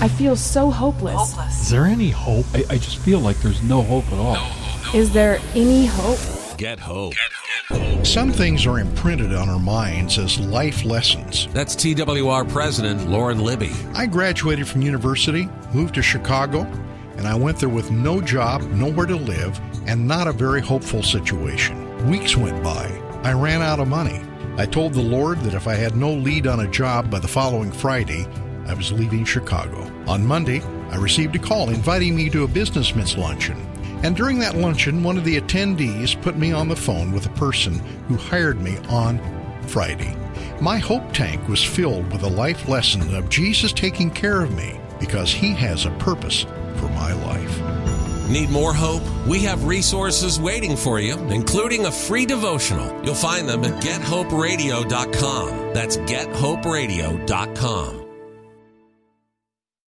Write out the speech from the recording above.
I feel so hopeless. Is there any hope? I just feel like there's no hope at all. Is there any hope? Get hope. Some things are imprinted on our minds as life lessons. That's TWR President Lauren Libby. I graduated from university, moved to Chicago, and I went there with no job, nowhere to live, and not a very hopeful situation. Weeks went by. I ran out of money. I told the Lord that if I had no lead on a job by the following Friday, I was leaving Chicago. On Monday, I received a call inviting me to a businessman's luncheon. And during that luncheon, one of the attendees put me on the phone with a person who hired me on Friday. My hope tank was filled with a life lesson of Jesus taking care of me because he has a purpose for my life. Need more hope? We have resources waiting for you, including a free devotional. You'll find them at GetHopeRadio.com. That's GetHopeRadio.com.